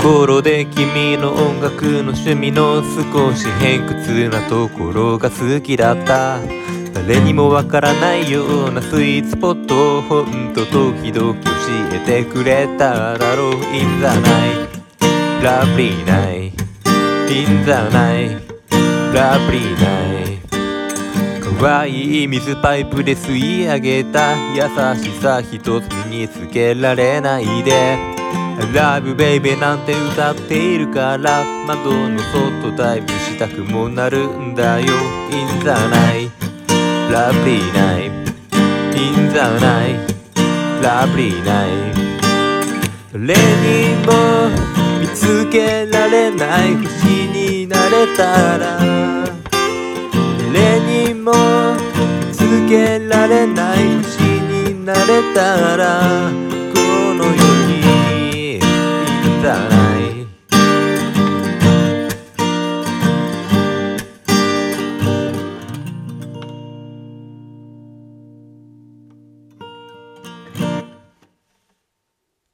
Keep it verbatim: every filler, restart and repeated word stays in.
ころで君の音楽の趣味の少し偏屈なところが好きだった。誰にもわからないようなスイーツスポットをほんと時々教えてくれただろう。 In the night lovely night In the night lovely night 可愛い水パイプで吸い上げた優しさ一つ身につけられないで I love you baby なんて歌っているから窓の外ダイブしたくもなるんだよ。 In the night lovely night In the night lovely night 誰にも見つけられない星になれたら誰にも見つけられない星になれたら